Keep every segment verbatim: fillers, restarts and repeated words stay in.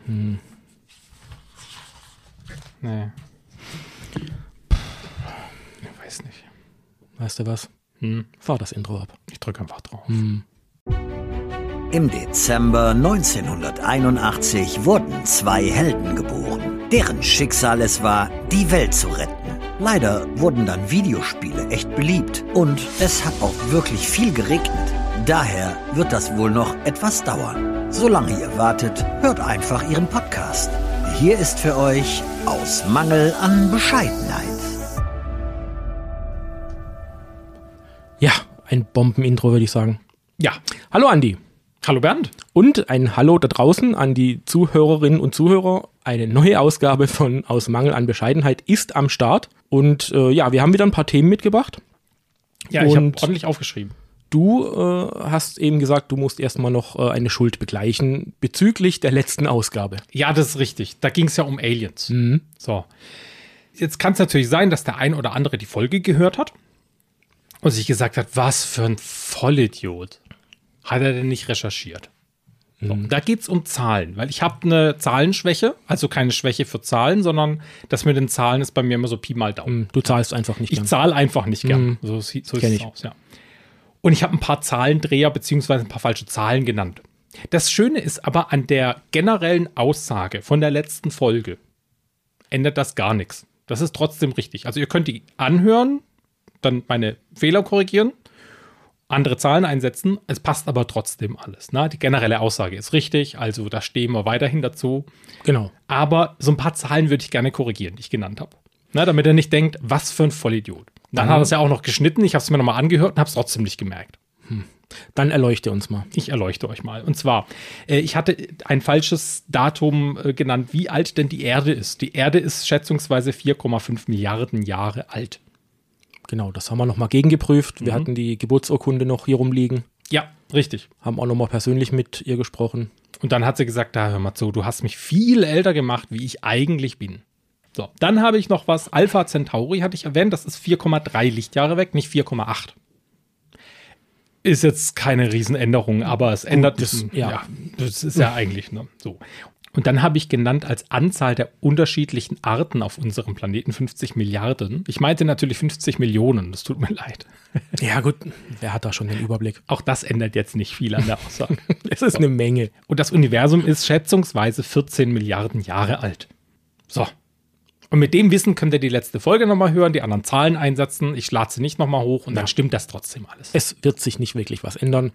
Hm. Nee. Ich weiß nicht. Weißt du was? Hm. Fahr das Intro ab. Ich drücke einfach drauf. Hm. Im Dezember neunzehnhunderteinundachtzig wurden zwei Helden geboren, deren Schicksal es war, die Welt zu retten. Leider wurden dann Videospiele echt beliebt und es hat auch wirklich viel geregnet. Daher wird das wohl noch etwas dauern. Solange ihr wartet, hört einfach ihren Podcast. Hier ist für euch Aus Mangel an Bescheidenheit. Ja, ein Bombenintro, würde ich sagen. Ja. Hallo Andi. Hallo Bernd. Und ein Hallo da draußen an die Zuhörerinnen und Zuhörer. Eine neue Ausgabe von Aus Mangel an Bescheidenheit ist am Start. Und äh, ja, wir haben wieder ein paar Themen mitgebracht. Ja, ich habe ordentlich aufgeschrieben. Du äh, hast eben gesagt, du musst erstmal noch äh, eine Schuld begleichen bezüglich der letzten Ausgabe. Ja, das ist richtig. Da ging es ja um Aliens. Mhm. So. Jetzt kann es natürlich sein, dass der ein oder andere die Folge gehört hat und sich gesagt hat, was für ein Vollidiot. Hat er denn nicht recherchiert? So, Mhm. da geht es um Zahlen, weil ich habe eine Zahlenschwäche, also keine Schwäche für Zahlen, sondern das mit den Zahlen ist bei mir immer so Pi mal Daumen. Mhm. Du zahlst einfach nicht Ich gern. zahle einfach nicht gern. Mhm. So, sieht- so Kenn sieht es ich. aus, ja. Und ich habe ein paar Zahlendreher beziehungsweise ein paar falsche Zahlen genannt. Das Schöne ist aber an der generellen Aussage von der letzten Folge ändert das gar nichts. Das ist trotzdem richtig. Also ihr könnt die anhören, dann meine Fehler korrigieren, andere Zahlen einsetzen. Es passt aber trotzdem alles. Ne? Die generelle Aussage ist richtig, also da stehen wir weiterhin dazu. Genau. Aber so ein paar Zahlen würde ich gerne korrigieren, die ich genannt habe. Na, damit er nicht denkt, was für ein Vollidiot. Dann Mhm. hat er es ja auch noch geschnitten. Ich habe es mir nochmal angehört und habe es trotzdem nicht gemerkt. Dann erleuchte uns mal. Ich erleuchte euch mal. Und zwar, äh, ich hatte ein falsches Datum äh, genannt, wie alt denn die Erde ist. Die Erde ist schätzungsweise vier Komma fünf Milliarden Jahre alt. Genau, das haben wir nochmal gegengeprüft. Wir Mhm. hatten die Geburtsurkunde noch hier rumliegen. Ja, richtig. Haben auch nochmal persönlich mit ihr gesprochen. Und dann hat sie gesagt, da hör mal zu, du hast mich viel älter gemacht, wie ich eigentlich bin. So, dann habe ich noch was, Alpha Centauri hatte ich erwähnt, das ist vier Komma drei Lichtjahre weg, nicht vier Komma acht. Ist jetzt keine Riesenänderung, aber es ändert das- das, ja. ja, das ist ja eigentlich ne, so. Und dann habe ich genannt als Anzahl der unterschiedlichen Arten auf unserem Planeten fünfzig Milliarden. Ich meinte natürlich fünfzig Millionen, das tut mir leid. Ja gut, wer hat da schon den Überblick? Auch das ändert jetzt nicht viel an der Aussage. Es ist eine Menge. Und das Universum ist schätzungsweise vierzehn Milliarden Jahre alt. So. Und mit dem Wissen könnt ihr die letzte Folge nochmal hören, die anderen Zahlen einsetzen. Ich lade sie nicht nochmal hoch und dann Ja. stimmt das trotzdem alles. Es wird sich nicht wirklich was ändern.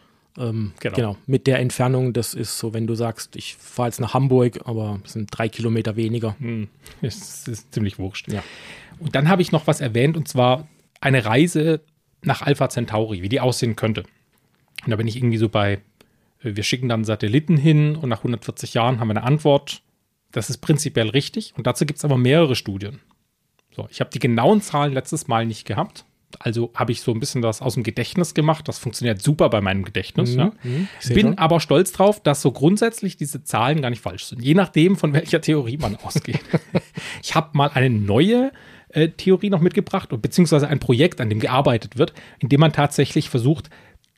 Ähm, Genau. genau. Mit der Entfernung, das ist so, wenn du sagst, ich fahre jetzt nach Hamburg, aber es sind drei Kilometer weniger. Hm, es ist ziemlich wurscht. Ja. Und dann habe ich noch was erwähnt, und zwar eine Reise nach Alpha Centauri, wie die aussehen könnte. Und da bin ich irgendwie so bei, äh, wir schicken dann Satelliten hin und nach hundertvierzig Jahren haben wir eine Antwort. Das ist prinzipiell richtig und dazu gibt es aber mehrere Studien. So, ich habe die genauen Zahlen letztes Mal nicht gehabt. Also habe ich so ein bisschen das aus dem Gedächtnis gemacht. Das funktioniert super bei meinem Gedächtnis. Mhm, Ja. mhm, ich seh Bin schon. aber stolz drauf, dass so grundsätzlich diese Zahlen gar nicht falsch sind. Je nachdem, von welcher Theorie man ausgeht. Ich habe mal eine neue äh, Theorie noch mitgebracht, beziehungsweise ein Projekt, an dem gearbeitet wird, in dem man tatsächlich versucht,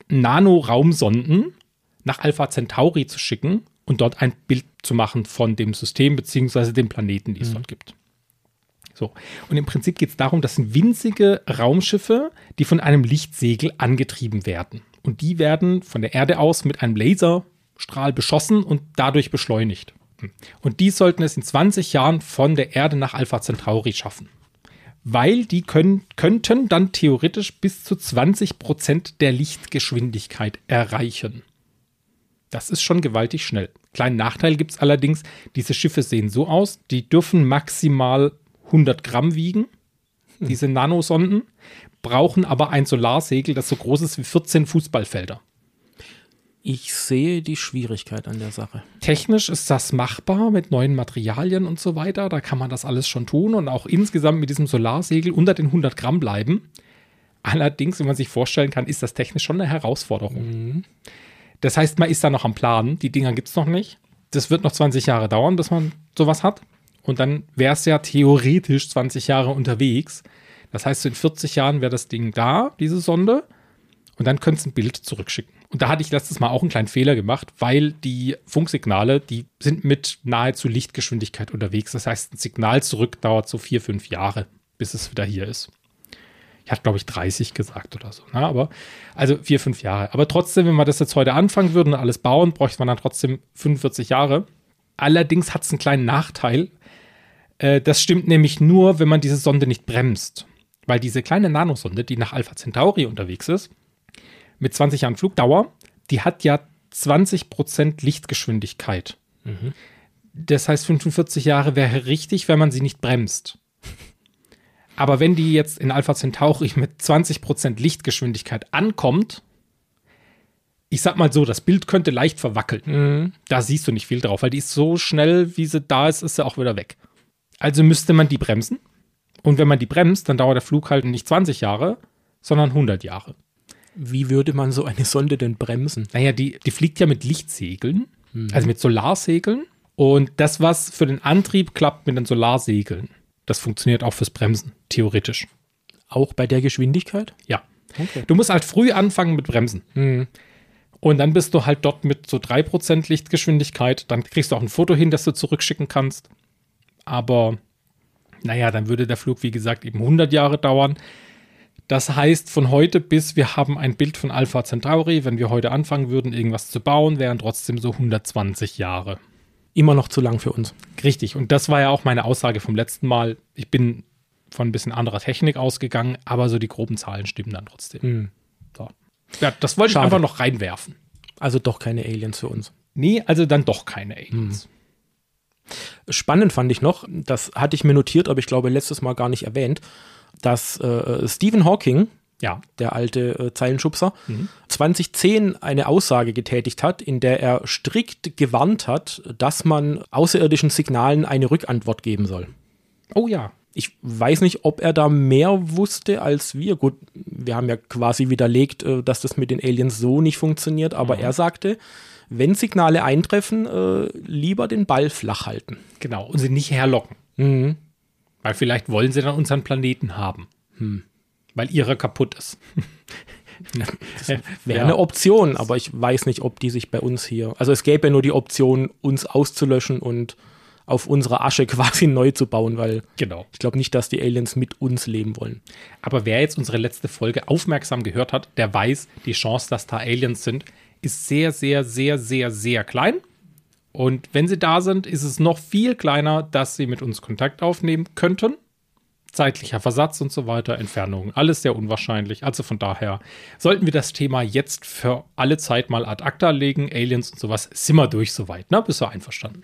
Nanoraumsonden nach Alpha Centauri zu schicken und dort ein Bild zu machen von dem System, beziehungsweise dem Planeten, die es dort gibt. So. Und im Prinzip geht es darum, das sind winzige Raumschiffe, die von einem Lichtsegel angetrieben werden. Und die werden von der Erde aus mit einem Laserstrahl beschossen und dadurch beschleunigt. Und die sollten es in zwanzig Jahren von der Erde nach Alpha Centauri schaffen. Weil die können, könnten dann theoretisch bis zu zwanzig Prozent der Lichtgeschwindigkeit erreichen. Das ist schon gewaltig schnell. Kleinen Nachteil gibt es allerdings, diese Schiffe sehen so aus, die dürfen maximal hundert Gramm wiegen, diese Nanosonden, brauchen aber ein Solarsegel, das so groß ist wie vierzehn Fußballfelder. Ich sehe die Schwierigkeit an der Sache. Technisch ist das machbar mit neuen Materialien und so weiter, da kann man das alles schon tun und auch insgesamt mit diesem Solarsegel unter den hundert Gramm bleiben. Allerdings, wenn man sich vorstellen kann, ist das technisch schon eine Herausforderung. Mhm. Das heißt, man ist da noch am Planen. Die Dinger gibt es noch nicht. Das wird noch zwanzig Jahre dauern, bis man sowas hat. Und dann wäre es ja theoretisch zwanzig Jahre unterwegs. Das heißt, so in vierzig Jahren wäre das Ding da, diese Sonde. Und dann könntest du ein Bild zurückschicken. Und da hatte ich letztes Mal auch einen kleinen Fehler gemacht, weil die Funksignale, die sind mit nahezu Lichtgeschwindigkeit unterwegs. Das heißt, ein Signal zurück dauert so vier, fünf Jahre, bis es wieder hier ist. Ich hatte, glaube ich, dreißig gesagt oder so. Ne? Aber, also vier, fünf Jahre. Aber trotzdem, wenn wir das jetzt heute anfangen würden und alles bauen, bräuchte man dann trotzdem fünfundvierzig Jahre. Allerdings hat es einen kleinen Nachteil. Äh, das stimmt nämlich nur, wenn man diese Sonde nicht bremst. Weil diese kleine Nanosonde, die nach Alpha Centauri unterwegs ist, mit zwanzig Jahren Flugdauer, die hat ja zwanzig Prozent Lichtgeschwindigkeit. Mhm. Das heißt, fünfundvierzig Jahre wäre richtig, wenn man sie nicht bremst. Aber wenn die jetzt in Alpha Centauri mit zwanzig Prozent Lichtgeschwindigkeit ankommt, ich sag mal so, das Bild könnte leicht verwackeln. Mhm. Da siehst du nicht viel drauf, weil die ist so schnell, wie sie da ist, ist sie auch wieder weg. Also müsste man die bremsen. Und wenn man die bremst, dann dauert der Flug halt nicht zwanzig Jahre, sondern hundert Jahre. Wie würde man so eine Sonde denn bremsen? Naja, die, die fliegt ja mit Lichtsegeln, mhm. also mit Solarsegeln. Und das, was für den Antrieb klappt mit den Solarsegeln, das funktioniert auch fürs Bremsen, theoretisch. Auch bei der Geschwindigkeit? Ja. Okay. Du musst halt früh anfangen mit Bremsen. Mhm. Und dann bist du halt dort mit so drei Prozent Lichtgeschwindigkeit. Dann kriegst du auch ein Foto hin, das du zurückschicken kannst. Aber, naja, dann würde der Flug, wie gesagt, eben hundert Jahre dauern. Das heißt, von heute bis wir haben ein Bild von Alpha Centauri, wenn wir heute anfangen würden, irgendwas zu bauen, wären trotzdem so hundertzwanzig Jahre. Immer noch zu lang für uns. Richtig. Und das war ja auch meine Aussage vom letzten Mal. Ich bin von ein bisschen anderer Technik ausgegangen, aber so die groben Zahlen stimmen dann trotzdem. Hm. So. Ja, das wollte Schade. ich einfach noch reinwerfen. Also doch keine Aliens für uns. Nee, also dann doch keine Aliens. Hm. Spannend fand ich noch, das hatte ich mir notiert, aber ich glaube letztes Mal gar nicht erwähnt, dass äh, Stephen Hawking, ja, der alte äh, Zeilenschubser, mhm. zwanzig zehn eine Aussage getätigt hat, in der er strikt gewarnt hat, dass man außerirdischen Signalen eine Rückantwort geben soll. Oh ja. Ich weiß nicht, ob er da mehr wusste als wir. Gut, wir haben ja quasi widerlegt, äh, dass das mit den Aliens so nicht funktioniert, aber mhm. er sagte, wenn Signale eintreffen, äh, lieber den Ball flach halten. Genau, und sie nicht herlocken. Mhm. Weil vielleicht wollen sie dann unseren Planeten haben. Hm. Weil ihrer kaputt ist. Das wäre ja eine Option, aber ich weiß nicht, ob die sich bei uns hier... Also es gäbe ja nur die Option, uns auszulöschen und auf unserer Asche quasi neu zu bauen, weil genau. ich glaube nicht, dass die Aliens mit uns leben wollen. Aber wer jetzt unsere letzte Folge aufmerksam gehört hat, der weiß, die Chance, dass da Aliens sind, ist sehr, sehr, sehr, sehr, sehr klein. Und wenn sie da sind, ist es noch viel kleiner, dass sie mit uns Kontakt aufnehmen könnten. Zeitlicher Versatz und so weiter, Entfernungen, alles sehr unwahrscheinlich. Also von daher sollten wir das Thema jetzt für alle Zeit mal ad acta legen. Aliens und sowas, sind wir durch soweit, ne? Bist du einverstanden?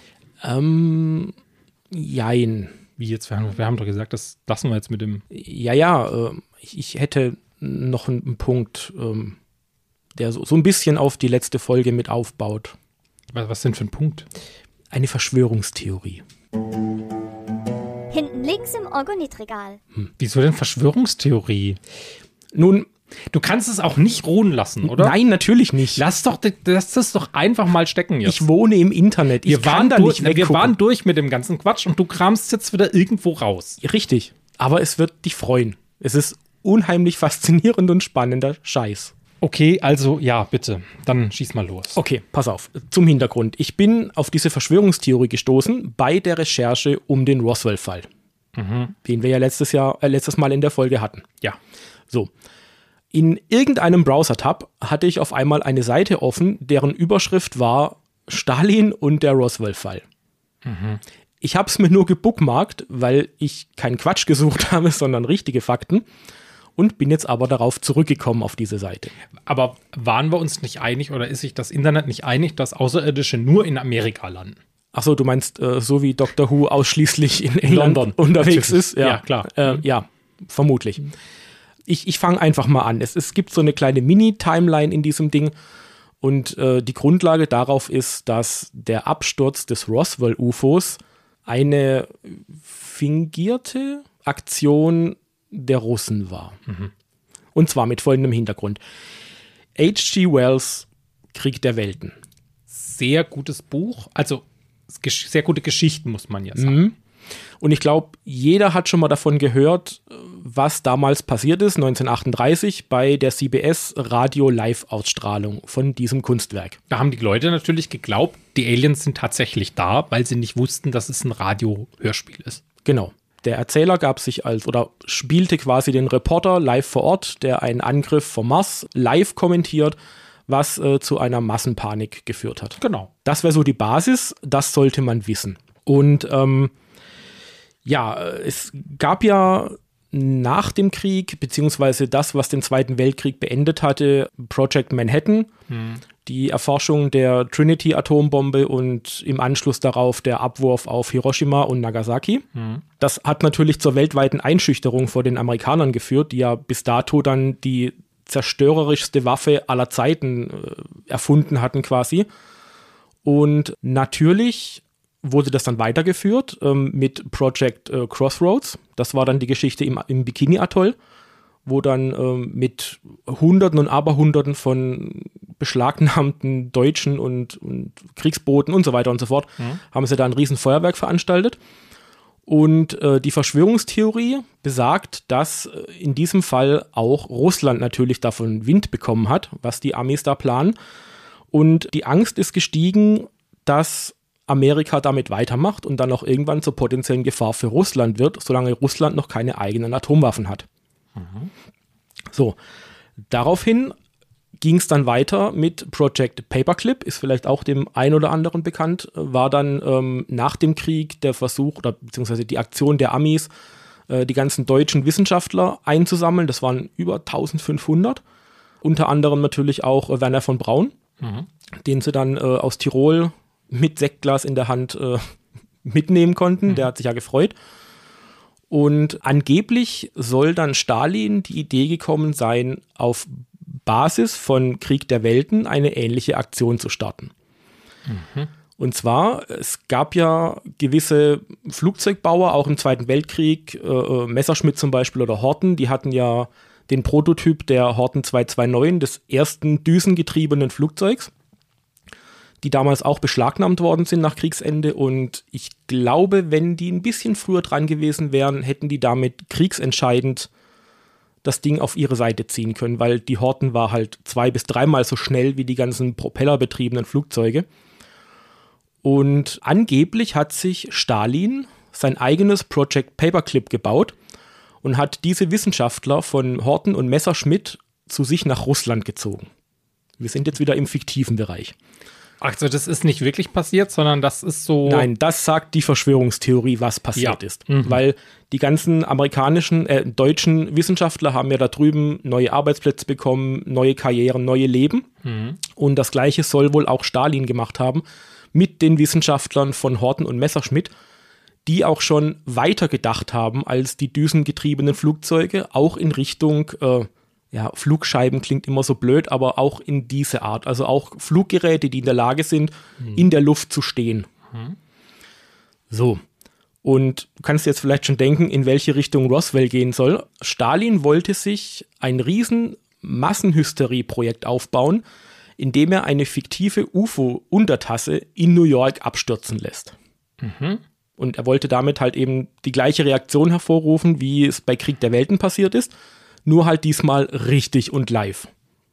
Ähm, jein. Wie jetzt? Wir haben, wir haben doch gesagt, das lassen wir jetzt mit dem... Ja, ja, äh, ich, ich hätte noch einen, einen Punkt, ähm, der so, so ein bisschen auf die letzte Folge mit aufbaut. Was denn für ein Punkt? Eine Verschwörungstheorie. Hinten links im Orgonitregal. Hm. Wieso denn Verschwörungstheorie? Nun, du kannst es auch nicht ruhen lassen, oder? Nein, natürlich nicht. Lass, doch, lass das doch einfach mal stecken jetzt. Ich wohne im Internet. Ich wir kann waren da durch, nicht Wir waren durch mit dem ganzen Quatsch und du kramst jetzt wieder irgendwo raus. Richtig. Aber es wird dich freuen. Es ist unheimlich faszinierend und spannender Scheiß. Okay, also ja, bitte. Dann schieß mal los. Okay, pass auf. Zum Hintergrund. Ich bin auf diese Verschwörungstheorie gestoßen bei der Recherche um den Roswell-Fall. Mhm. Den wir ja letztes Jahr, äh, letztes Mal in der Folge hatten. Ja. So. In irgendeinem Browser-Tab hatte ich auf einmal eine Seite offen, deren Überschrift war Stalin und der Roswell-Fall. Mhm. Ich habe es mir nur gebookmarkt, weil ich keinen Quatsch gesucht habe, sondern richtige Fakten. Und bin jetzt aber darauf zurückgekommen auf diese Seite. Aber waren wir uns nicht einig oder ist sich das Internet nicht einig, dass Außerirdische nur in Amerika landen? Achso, du meinst, äh, so wie Doctor Who ausschließlich in England London unterwegs Natürlich. ist? Ja, ja klar. Äh, ja, vermutlich. Ich, ich fange einfach mal an. Es, es gibt so eine kleine Mini-Timeline in diesem Ding. Und äh, die Grundlage darauf ist, dass der Absturz des Roswell-U F Os eine fingierte Aktion der Russen war. Mhm. Und zwar mit folgendem Hintergrund. H G Wells Krieg der Welten. Sehr gutes Buch, also sehr gute Geschichten, muss man ja sagen. Mhm. Und ich glaube, jeder hat schon mal davon gehört, was damals passiert ist, neunzehnhundertachtunddreißig, bei der C B S-Radio-Live-Ausstrahlung von diesem Kunstwerk. Da haben die Leute natürlich geglaubt, die Aliens sind tatsächlich da, weil sie nicht wussten, dass es ein Radio-Hörspiel ist. Genau. Der Erzähler gab sich als, oder spielte quasi den Reporter live vor Ort, der einen Angriff vom Mars live kommentiert, was äh, zu einer Massenpanik geführt hat. Genau. Das wäre so die Basis, das sollte man wissen. Und ähm, ja, es gab ja nach dem Krieg, beziehungsweise das, was den Zweiten Weltkrieg beendet hatte, Project Manhattan, hm. die Erforschung der Trinity-Atombombe und im Anschluss darauf der Abwurf auf Hiroshima und Nagasaki. Hm. Das hat natürlich zur weltweiten Einschüchterung vor den Amerikanern geführt, die ja bis dato dann die zerstörerischste Waffe aller Zeiten äh, erfunden hatten quasi. Und natürlich wurde das dann weitergeführt ähm, mit Project äh, Crossroads. Das war dann die Geschichte im, im Bikini-Atoll, wo dann ähm, mit Hunderten und Aberhunderten von beschlagnahmten Deutschen und, und Kriegsbooten und so weiter und so fort, mhm. haben sie da ein riesen Feuerwerk veranstaltet. Und äh, die Verschwörungstheorie besagt, dass äh, in diesem Fall auch Russland natürlich davon Wind bekommen hat, was die Amis da planen. Und die Angst ist gestiegen, dass Amerika damit weitermacht und dann auch irgendwann zur potenziellen Gefahr für Russland wird, solange Russland noch keine eigenen Atomwaffen hat. Mhm. So, daraufhin ging es dann weiter mit Project Paperclip, ist vielleicht auch dem einen oder anderen bekannt, war dann ähm, nach dem Krieg der Versuch oder beziehungsweise die Aktion der Amis, äh, die ganzen deutschen Wissenschaftler einzusammeln. Das waren über eintausendfünfhundert, unter anderem natürlich auch äh, Werner von Braun, mhm. den sie dann äh, aus Tirol mit Sektglas in der Hand äh, mitnehmen konnten. Mhm. Der hat sich ja gefreut. Und angeblich soll dann Stalin die Idee gekommen sein, auf Basis von Krieg der Welten eine ähnliche Aktion zu starten. Mhm. Und zwar, es gab ja gewisse Flugzeugbauer, auch im Zweiten Weltkrieg, äh, Messerschmitt zum Beispiel oder Horten, die hatten ja den Prototyp der Horten zweihundertneunundzwanzig, des ersten düsengetriebenen Flugzeugs, die damals auch beschlagnahmt worden sind nach Kriegsende. Und ich glaube, wenn die ein bisschen früher dran gewesen wären, hätten die damit kriegsentscheidend das Ding auf ihre Seite ziehen können, weil die Horten war halt zwei- bis dreimal so schnell wie die ganzen propellerbetriebenen Flugzeuge. Und angeblich hat sich Stalin sein eigenes Project Paperclip gebaut und hat diese Wissenschaftler von Horten und Messerschmitt zu sich nach Russland gezogen. Wir sind jetzt wieder im fiktiven Bereich. Also das ist nicht wirklich passiert, sondern das ist so... Nein, das sagt die Verschwörungstheorie, was passiert ja. ist. Mhm. Weil die ganzen amerikanischen, äh, deutschen Wissenschaftler haben ja da drüben neue Arbeitsplätze bekommen, neue Karrieren, neue Leben. Mhm. Und das Gleiche soll wohl auch Stalin gemacht haben mit den Wissenschaftlern von Horten und Messerschmitt, die auch schon weiter gedacht haben als die düsengetriebenen Flugzeuge, auch in Richtung... Äh, Ja, Flugscheiben klingt immer so blöd, aber auch in diese Art. Also auch Fluggeräte, die in der Lage sind, mhm. in der Luft zu stehen. Mhm. So. Und du kannst jetzt vielleicht schon denken, in welche Richtung Roswell gehen soll. Stalin wollte sich ein riesen Massenhysterie-Projekt aufbauen, indem er eine fiktive U F O-Untertasse in New York abstürzen lässt. Mhm. Und er wollte damit halt eben die gleiche Reaktion hervorrufen, wie es bei Krieg der Welten passiert ist. Nur halt diesmal richtig und live.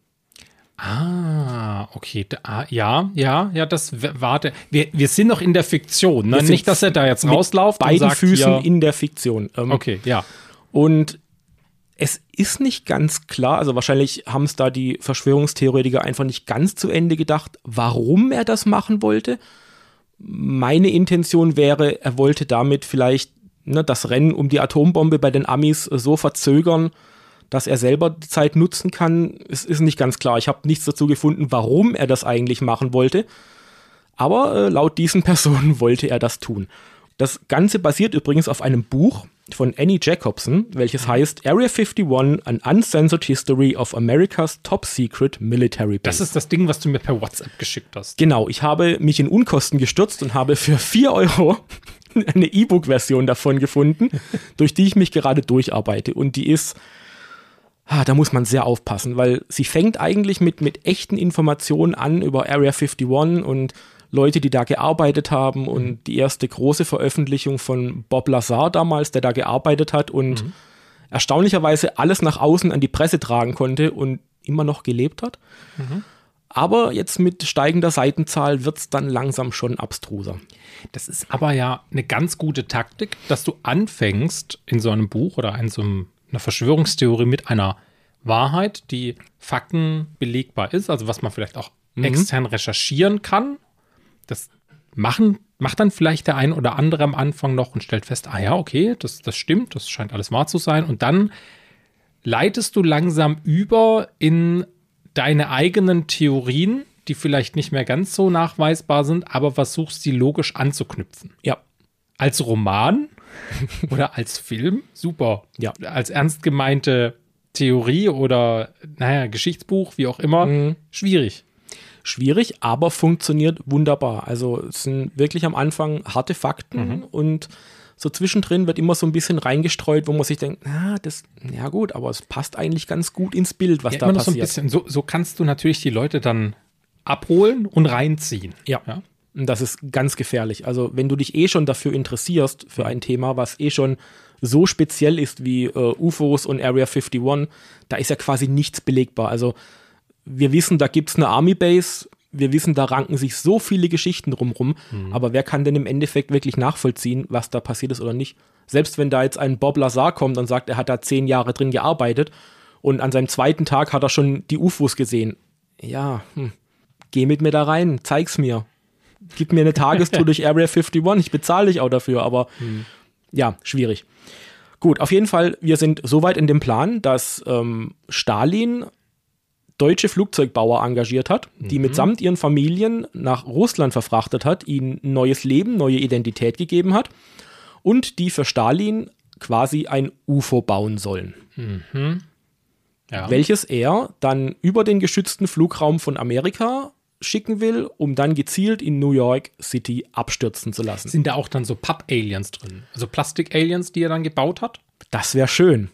Ah, okay. Da, ja, ja, ja, das warte. Wir, wir sind noch in der Fiktion, ne? Nicht, dass er da jetzt rauslauft mit beiden und sagt, Füßen ja, in der Fiktion. Ähm, okay, ja. Und es ist nicht ganz klar, also wahrscheinlich haben es da die Verschwörungstheoretiker einfach nicht ganz zu Ende gedacht, warum er das machen wollte. Meine Intention wäre, er wollte damit vielleicht ne, das Rennen um die Atombombe bei den Amis so verzögern, dass er selber die Zeit nutzen kann. Es ist nicht ganz klar. Ich habe nichts dazu gefunden, warum er das eigentlich machen wollte. Aber äh, laut diesen Personen wollte er das tun. Das Ganze basiert übrigens auf einem Buch von Annie Jacobson, welches heißt Area einundfünfzig, An Uncensored History of America's Top Secret Military Base. Das ist das Ding, was du mir per WhatsApp geschickt hast. Genau, ich habe mich in Unkosten gestürzt und habe für vier Euro eine E-Book-Version davon gefunden, durch die ich mich gerade durcharbeite. Und die ist, ah, da muss man sehr aufpassen, weil sie fängt eigentlich mit, mit echten Informationen an über Area einundfünfzig und Leute, die da gearbeitet haben und mhm. die erste große Veröffentlichung von Bob Lazar damals, der da gearbeitet hat und mhm. erstaunlicherweise alles nach außen an die Presse tragen konnte und immer noch gelebt hat. Mhm. Aber jetzt mit steigender Seitenzahl wird es dann langsam schon abstruser. Das ist aber ja eine ganz gute Taktik, dass du anfängst in so einem Buch oder in so einer Verschwörungstheorie mit einer Wahrheit, die faktenbelegbar ist, also was man vielleicht auch mhm. extern recherchieren kann. Das machen, macht dann vielleicht der ein oder andere am Anfang noch und stellt fest, ah ja, okay, das, das stimmt, das scheint alles wahr zu sein. Und dann leitest du langsam über in deine eigenen Theorien, die vielleicht nicht mehr ganz so nachweisbar sind, aber versuchst, die logisch anzuknüpfen. Ja. Als Roman oder als Film, super. Ja. Als ernst gemeinte Theorie oder, naja, Geschichtsbuch, wie auch immer, mhm. schwierig. Schwierig, aber funktioniert wunderbar. Also es sind wirklich am Anfang harte Fakten mhm. und so zwischendrin wird immer so ein bisschen reingestreut, wo man sich denkt, na, das, ja gut, aber es passt eigentlich ganz gut ins Bild, was ja, da immer noch passiert. So, ein bisschen, so, so kannst du natürlich die Leute dann abholen und reinziehen. Ja. ja, und das ist ganz gefährlich. Also wenn du dich eh schon dafür interessierst, für ein Thema, was eh schon so speziell ist wie äh, U F Os und Area einundfünfzig, da ist ja quasi nichts belegbar. Also wir wissen, da gibt es eine Army Base, wir wissen, da ranken sich so viele Geschichten drumrum, mhm. aber wer kann denn im Endeffekt wirklich nachvollziehen, was da passiert ist oder nicht? Selbst wenn da jetzt ein Bob Lazar kommt und sagt, er hat da zehn Jahre drin gearbeitet und an seinem zweiten Tag hat er schon die U F Os gesehen. Ja, hm, geh mit mir da rein, zeig's mir. Gib mir eine Tagestour durch Area einundfünfzig, ich bezahle dich auch dafür, aber mhm. ja, schwierig. Gut, auf jeden Fall, wir sind so weit in dem Plan, dass ähm, Stalin deutsche Flugzeugbauer engagiert hat, die mhm. mitsamt ihren Familien nach Russland verfrachtet hat, ihnen neues Leben, neue Identität gegeben hat und die für Stalin quasi ein U F O bauen sollen. Mhm. Ja. Welches er dann über den geschützten Flugraum von Amerika schicken will, um dann gezielt in New York City abstürzen zu lassen. Sind da auch dann so Papp-Aliens drin? Also Plastik-Aliens, die er dann gebaut hat? Das wäre schön.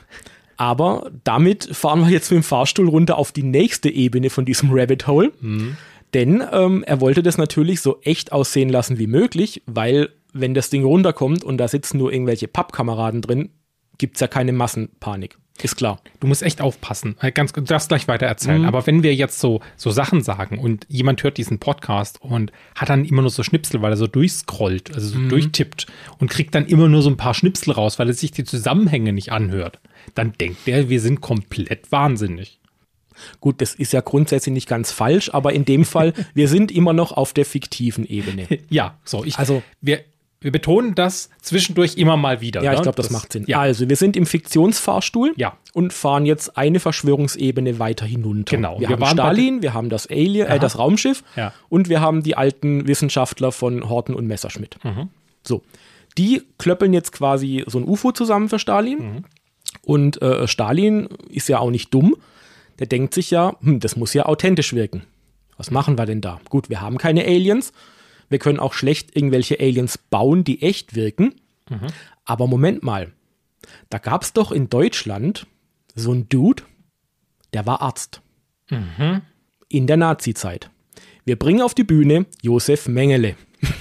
Aber damit fahren wir jetzt mit dem Fahrstuhl runter auf die nächste Ebene von diesem Rabbit Hole. Mhm. Denn ähm, er wollte das natürlich so echt aussehen lassen wie möglich, weil wenn das Ding runterkommt und da sitzen nur irgendwelche Pappkameraden drin, gibt es ja keine Massenpanik. Ist klar. Du musst echt aufpassen. Ganz, du darfst gleich weiter erzählen. Mhm. Aber wenn wir jetzt so, so Sachen sagen und jemand hört diesen Podcast und hat dann immer nur so Schnipsel, weil er so durchscrollt, also so mhm. durchtippt und kriegt dann immer nur so ein paar Schnipsel raus, weil er sich die Zusammenhänge nicht anhört, dann denkt er, wir sind komplett wahnsinnig. Gut, das ist ja grundsätzlich nicht ganz falsch, aber in dem Fall, wir sind immer noch auf der fiktiven Ebene. Ja, so. Ich, also, wir, wir betonen das zwischendurch immer mal wieder. Ja, ne? ich glaube, das, das macht Sinn. Ja. Also, wir sind im Fiktionsfahrstuhl ja. und fahren jetzt eine Verschwörungsebene weiter hinunter. Genau. Wir, wir haben Stalin, wir haben das Alien, äh, das Raumschiff ja. und wir haben die alten Wissenschaftler von Horten und Messerschmitt. Mhm. So, die klöppeln jetzt quasi so ein U F O zusammen für Stalin. Mhm. Und äh, Stalin ist ja auch nicht dumm. Der denkt sich ja, hm, das muss ja authentisch wirken. Was machen wir denn da? Gut, wir haben keine Aliens. Wir können auch schlecht irgendwelche Aliens bauen, die echt wirken. Mhm. Aber Moment mal. Da gab es doch in Deutschland so einen Dude, der war Arzt. Mhm. In der Nazi-Zeit. Wir bringen auf die Bühne Josef Mengele.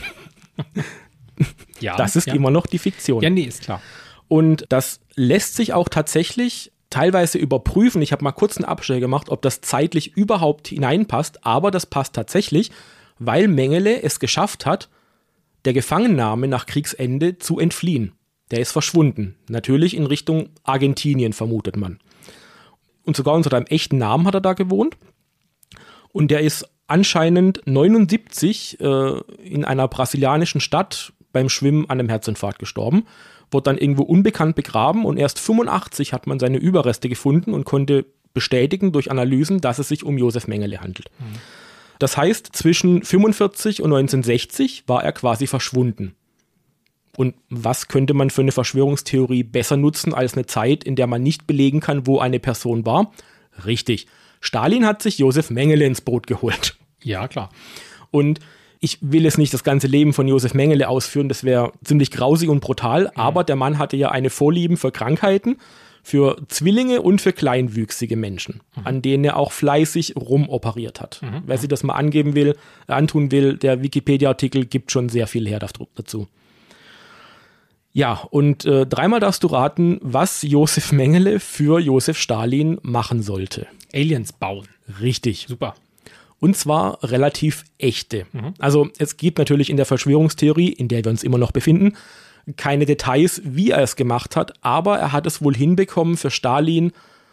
Ja, das ist ja. immer noch die Fiktion. Ja, nee, ist klar. Und das lässt sich auch tatsächlich teilweise überprüfen. Ich habe mal kurz einen Abstecher gemacht, ob das zeitlich überhaupt hineinpasst, aber das passt tatsächlich, weil Mengele es geschafft hat, der Gefangennahme nach Kriegsende zu entfliehen. Der ist verschwunden. Natürlich in Richtung Argentinien, vermutet man. Und sogar unter seinem echten Namen hat er da gewohnt. Und der ist anscheinend neunundsiebzig äh, in einer brasilianischen Stadt beim Schwimmen an einem Herzinfarkt gestorben. Wurde dann irgendwo unbekannt begraben und erst fünfundachtzig hat man seine Überreste gefunden und konnte bestätigen durch Analysen, dass es sich um Josef Mengele handelt. Mhm. Das heißt, zwischen fünfundvierzig und neunzehnhundertsechzig war er quasi verschwunden. Und was könnte man für eine Verschwörungstheorie besser nutzen als eine Zeit, in der man nicht belegen kann, wo eine Person war? Richtig. Stalin hat sich Josef Mengele ins Boot geholt. Ja, klar. Und ich will jetzt nicht das ganze Leben von Josef Mengele ausführen, das wäre ziemlich grausig und brutal, mhm. aber der Mann hatte ja eine Vorliebe für Krankheiten, für Zwillinge und für kleinwüchsige Menschen, mhm. an denen er auch fleißig rumoperiert hat. Mhm. Wer sich das mal angeben will, antun will, der Wikipedia-Artikel gibt schon sehr viel her dazu. Ja, und äh, dreimal darfst du raten, was Josef Mengele für Josef Stalin machen sollte. Aliens bauen. Richtig. Super. Und zwar relativ echte. Mhm. Also es gibt natürlich in der Verschwörungstheorie, in der wir uns immer noch befinden, keine Details, wie er es gemacht hat, aber er hat es wohl hinbekommen, für Stalin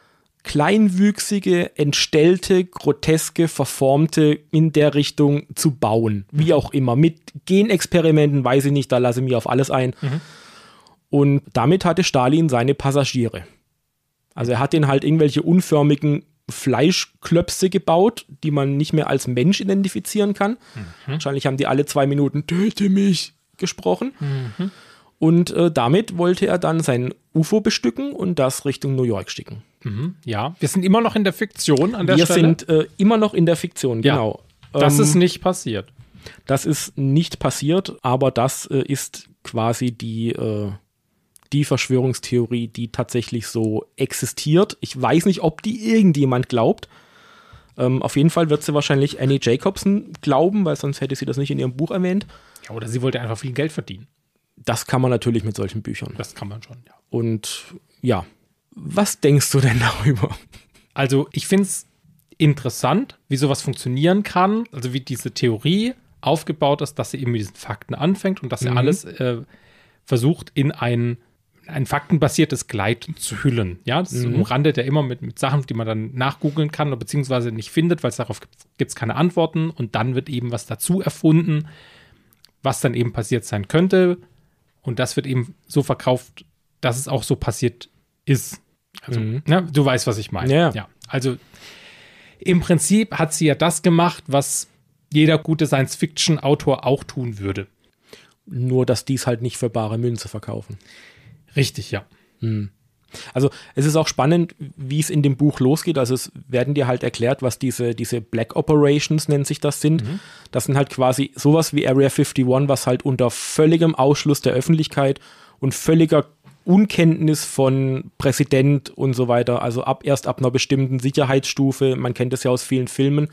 kleinwüchsige, entstellte, groteske, verformte in der Richtung zu bauen. Mhm. Wie auch immer. Mit Genexperimenten, weiß ich nicht, da lasse ich mich auf alles ein. Mhm. Und damit hatte Stalin seine Passagiere. Also er hat den halt irgendwelche unförmigen Fleischklöpse gebaut, die man nicht mehr als Mensch identifizieren kann. Mhm. Wahrscheinlich haben die alle zwei Minuten "Töte mich" gesprochen. Mhm. Und äh, damit wollte er dann sein U F O bestücken und das Richtung New York schicken. Mhm. Ja, wir sind immer noch in der Fiktion an der wir Stelle. Wir sind äh, immer noch in der Fiktion, ja, genau. Das ähm, ist nicht passiert. Das ist nicht passiert, aber das äh, ist quasi die äh, die Verschwörungstheorie, die tatsächlich so existiert. Ich weiß nicht, ob die irgendjemand glaubt. Ähm, auf jeden Fall wird sie wahrscheinlich Annie Jacobsen glauben, weil sonst hätte sie das nicht in ihrem Buch erwähnt. Ja, oder sie wollte einfach viel Geld verdienen. Das kann man natürlich mit solchen Büchern. Das kann man schon, ja. Und ja, was denkst du denn darüber? Also ich finde es interessant, wie sowas funktionieren kann. Also wie diese Theorie aufgebaut ist, dass sie eben mit diesen Fakten anfängt und dass sie mhm. alles äh, versucht in ein ein faktenbasiertes Gleit zu hüllen. Ja, das mhm. umrandet ja immer mit, mit Sachen, die man dann nachgoogeln kann oder beziehungsweise nicht findet, weil es darauf gibt es keine Antworten und dann wird eben was dazu erfunden, was dann eben passiert sein könnte und das wird eben so verkauft, dass es auch so passiert ist. Also, mhm. ne, du weißt, was ich meine. Ja. ja. Also im Prinzip hat sie ja das gemacht, was jeder gute Science-Fiction-Autor auch tun würde. Nur, dass die es halt nicht für bare Münze verkaufen. Richtig, ja. Hm. Also es ist auch spannend, wie es in dem Buch losgeht. Also es werden dir halt erklärt, was diese, diese Black Operations, nennt sich das, sind. Mhm. Das sind halt quasi sowas wie Area einundfünfzig, was halt unter völligem Ausschluss der Öffentlichkeit und völliger Unkenntnis von Präsident und so weiter, also ab erst ab einer bestimmten Sicherheitsstufe, man kennt das ja aus vielen Filmen,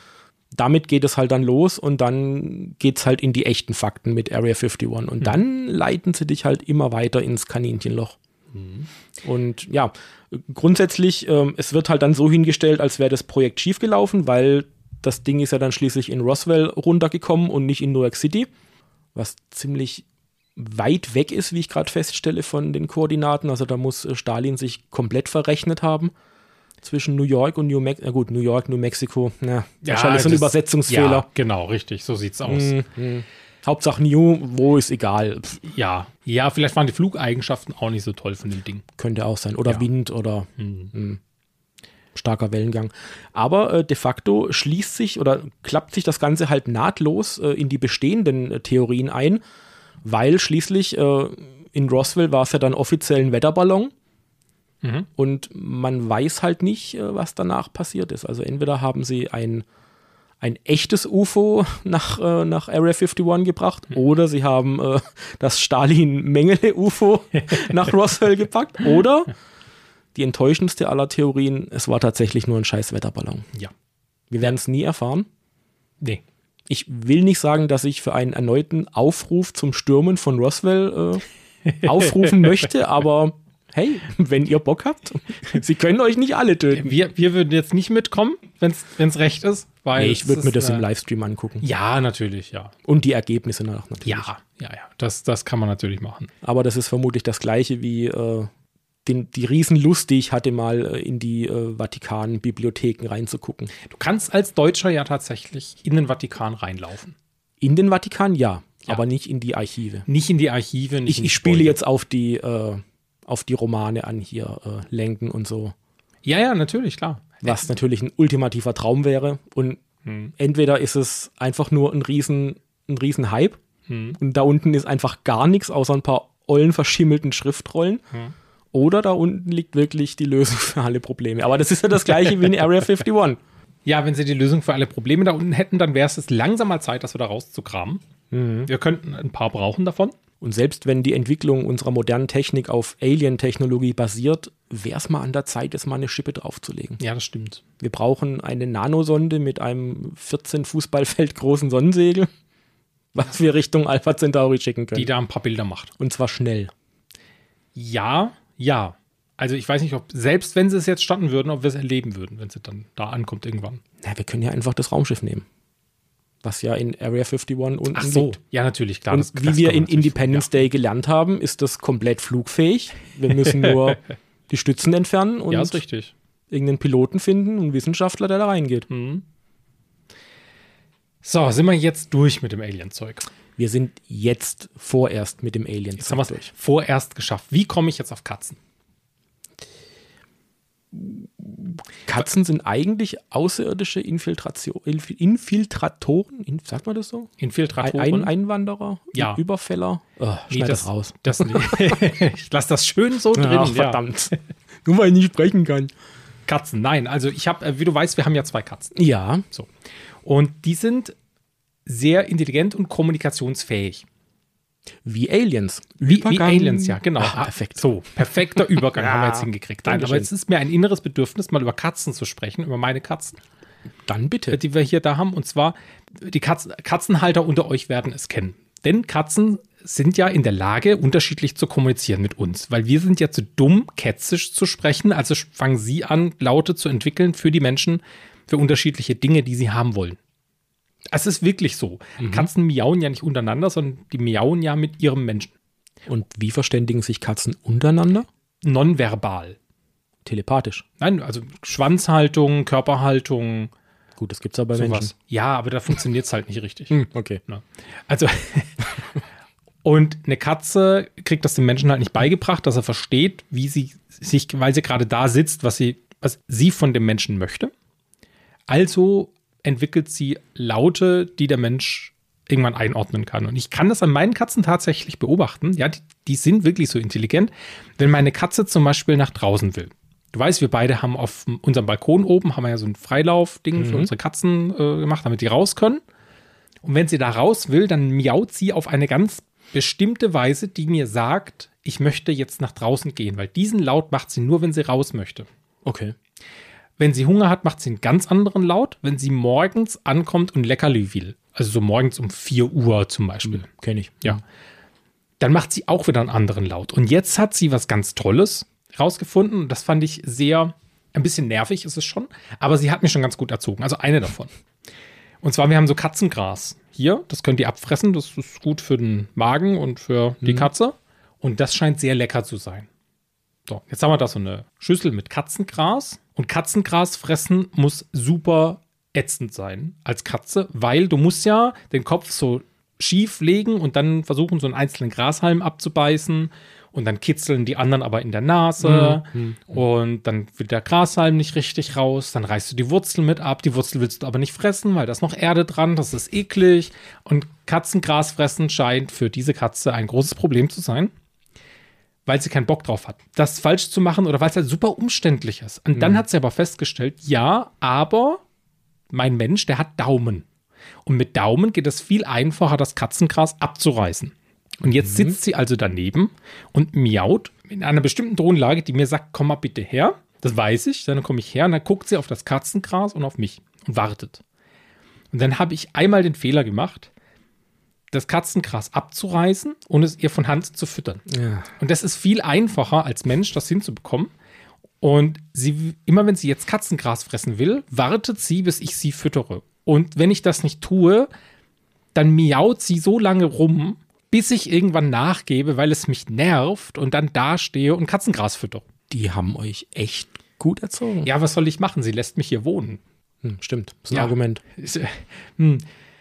damit geht es halt dann los und dann geht es halt in die echten Fakten mit Area einundfünfzig und mhm. dann leiten sie dich halt immer weiter ins Kaninchenloch. Mhm. Und ja, grundsätzlich, ähm, es wird halt dann so hingestellt, als wäre das Projekt schiefgelaufen, weil das Ding ist ja dann schließlich in Roswell runtergekommen und nicht in New York City, was ziemlich weit weg ist, wie ich gerade feststelle, von den Koordinaten. Also da muss äh, Stalin sich komplett verrechnet haben. Zwischen New York und New Mexico, na gut, New York, New Mexico, na, ja, wahrscheinlich so ein Übersetzungsfehler. Ja, genau, richtig, so sieht's aus. Mm, mm. Hauptsache New, wo ist egal. Pff. Ja, ja, vielleicht waren die Flugeigenschaften auch nicht so toll von dem Ding. Könnte auch sein. Oder ja. Wind oder mhm. mh, starker Wellengang. Aber äh, de facto schließt sich oder klappt sich das Ganze halt nahtlos äh, in die bestehenden äh, Theorien ein, weil schließlich äh, in Roswell war es ja dann offiziell ein Wetterballon. Mhm. Und man weiß halt nicht, was danach passiert ist. Also entweder haben sie ein, ein echtes U F O nach, äh, nach Area einundfünfzig gebracht mhm. oder sie haben äh, das Stalin-Mengele-U F O nach Roswell gepackt oder die enttäuschendste aller Theorien, es war tatsächlich nur ein scheiß Wetterballon. Ja. Wir werden es nie erfahren. Nee. Ich will nicht sagen, dass ich für einen erneuten Aufruf zum Stürmen von Roswell äh, aufrufen möchte, aber hey, wenn ihr Bock habt, sie können euch nicht alle töten. Wir, wir würden jetzt nicht mitkommen, wenn es recht ist. Weil nee, ich würde mir das äh, im Livestream angucken. Ja, natürlich, ja. Und die Ergebnisse danach natürlich. Ja, ja, ja. Das, das kann man natürlich machen. Aber das ist vermutlich das Gleiche wie äh, den, die Riesenlust, die ich hatte, mal äh, in die äh, Vatikan-Bibliotheken reinzugucken. Du kannst als Deutscher ja tatsächlich in den Vatikan reinlaufen. In den Vatikan, ja. Ja. Aber nicht in die Archive. Nicht in die Archive. Nicht ich in ich spiele Gebäude. Jetzt auf die, äh, auf die Romane an hier, äh, Lenken und so. Ja, ja, natürlich, klar. Was natürlich ein ultimativer Traum wäre. Und hm. entweder ist es einfach nur ein riesen, ein riesen Hype hm. und da unten ist einfach gar nichts, außer ein paar ollen, verschimmelten Schriftrollen. Hm. Oder da unten liegt wirklich die Lösung für alle Probleme. Aber das ist ja das Gleiche wie in Area einundfünfzig. Ja, wenn sie die Lösung für alle Probleme da unten hätten, dann wäre es langsam mal Zeit, das wieder rauszukramen. Mhm. Wir könnten ein paar brauchen davon. Und selbst wenn die Entwicklung unserer modernen Technik auf Alien-Technologie basiert, wäre es mal an der Zeit, jetzt mal eine Schippe draufzulegen. Ja, das stimmt. Wir brauchen eine Nanosonde mit einem vierzehn Fußballfeld großen Sonnensegel, was wir Richtung Alpha Centauri schicken können. Die da ein paar Bilder macht. Und zwar schnell. Ja, ja. Also ich weiß nicht, ob, selbst wenn sie es jetzt starten würden, ob wir es erleben würden, wenn sie dann da ankommt irgendwann. Na, wir können ja einfach das Raumschiff nehmen. Was ja in Area einundfünfzig unten Ach so, liegt. ja natürlich, klar. Und das, wie das wir kann man in Independence ja. Day gelernt haben, ist das komplett flugfähig. Wir müssen nur die Stützen entfernen und Ja, ist richtig. irgendeinen Piloten finden, einen Wissenschaftler, der da reingeht. Mhm. So, sind wir jetzt durch mit dem Alien-Zeug. Wir sind jetzt vorerst mit dem Alien Jetzt haben wir es durch. vorerst geschafft. Wie komme ich jetzt auf Katzen? Katzen sind eigentlich außerirdische Infiltration, Inf- Infiltratoren, in, sagt man das so? Infiltratoren? Ein, Einwanderer? Ja. Überfäller? Oh, Nee, schneid das raus. Das, ich lasse das schön so drin. Ach, ja. verdammt. Nur weil ich nicht sprechen kann. Katzen, nein. Also ich habe, wie du weißt, wir haben ja zwei Katzen. Ja. So. Und die sind sehr intelligent und kommunikationsfähig. Wie Aliens. Wie, wie Übergang. Aliens, ja, genau. Ach, perfekt. So, perfekter Übergang Ja, haben wir jetzt hingekriegt. Nein, aber Dankeschön. es ist mir ein inneres Bedürfnis, mal über Katzen zu sprechen, über meine Katzen, Dann bitte. die wir hier da haben. Und zwar, die Katzen, Katzenhalter unter euch werden es kennen. Denn Katzen sind ja in der Lage, unterschiedlich zu kommunizieren mit uns. Weil wir sind ja zu dumm, kätzisch zu sprechen. Also fangen sie an, Laute zu entwickeln für die Menschen, für unterschiedliche Dinge, die sie haben wollen. Es ist wirklich so. Mhm. Katzen miauen ja nicht untereinander, sondern die miauen ja mit ihrem Menschen. Und wie verständigen sich Katzen untereinander? Nonverbal. Telepathisch. Nein, also Schwanzhaltung, Körperhaltung, Gut, das gibt's aber bei Menschen. sowas. Ja, aber da funktioniert es halt nicht richtig. Hm, okay. Ne? Also, und eine Katze kriegt das dem Menschen halt nicht beigebracht, dass er versteht, wie sie sich, weil sie gerade da sitzt, was sie, was sie von dem Menschen möchte. Also entwickelt sie Laute, die der Mensch irgendwann einordnen kann. Und ich kann das an meinen Katzen tatsächlich beobachten. Ja, die, die sind wirklich so intelligent. Wenn meine Katze zum Beispiel nach draußen will. Du weißt, wir beide haben auf unserem Balkon oben, haben wir ja so ein Freilaufding für unsere Katzen äh, gemacht, damit die raus können. Und wenn sie da raus will, dann miaut sie auf eine ganz bestimmte Weise, die mir sagt, ich möchte jetzt nach draußen gehen. Weil diesen Laut macht sie nur, wenn sie raus möchte. Okay. Wenn sie Hunger hat, macht sie einen ganz anderen Laut, wenn sie morgens ankommt und Leckerli will. Also so morgens um vier Uhr zum Beispiel. Hm, kenn ich. Ja. Dann macht sie auch wieder einen anderen Laut. Und jetzt hat sie was ganz Tolles rausgefunden. Das fand ich sehr, ein bisschen nervig ist es schon. Aber sie hat mich schon ganz gut erzogen. Also eine davon. Und zwar, wir haben so Katzengras hier. Das könnt ihr abfressen. Das ist gut für den Magen und für die Katze. Und das scheint sehr lecker zu sein. So, jetzt haben wir da so eine Schüssel mit Katzengras. Und Katzengras fressen muss super ätzend sein als Katze, weil du musst ja den Kopf so schief legen und dann versuchen, so einen einzelnen Grashalm abzubeißen. Und dann kitzeln die anderen aber in der Nase. Mhm. Und dann wird der Grashalm nicht richtig raus. Dann reißt du die Wurzel mit ab. Die Wurzel willst du aber nicht fressen, weil da ist noch Erde dran. Das ist eklig. Und Katzengras fressen scheint für diese Katze ein großes Problem zu sein, weil sie keinen Bock drauf hat, das falsch zu machen oder weil es halt super umständlich ist. Und dann hat sie aber festgestellt, ja, aber mein Mensch, der hat Daumen. Und mit Daumen geht es viel einfacher, das Katzengras abzureißen. Und jetzt sitzt sie also daneben und miaut in einer bestimmten Tonlage, die mir sagt, komm mal bitte her. Das weiß ich. Dann komme ich her und dann guckt sie auf das Katzengras und auf mich und wartet. Und dann habe ich einmal den Fehler gemacht, das Katzengras abzureißen und es ihr von Hand zu füttern. Ja. Und das ist viel einfacher als Mensch, das hinzubekommen. Und sie, immer wenn sie jetzt Katzengras fressen will, wartet sie, bis ich sie füttere. Und wenn ich das nicht tue, dann miaut sie so lange rum, bis ich irgendwann nachgebe, weil es mich nervt und dann dastehe und Katzengras füttere. Die haben euch echt gut erzogen. Ja, was soll ich machen? Sie lässt mich hier wohnen. Hm, stimmt. Das ist ein Ja. Argument. Ist, äh, hm.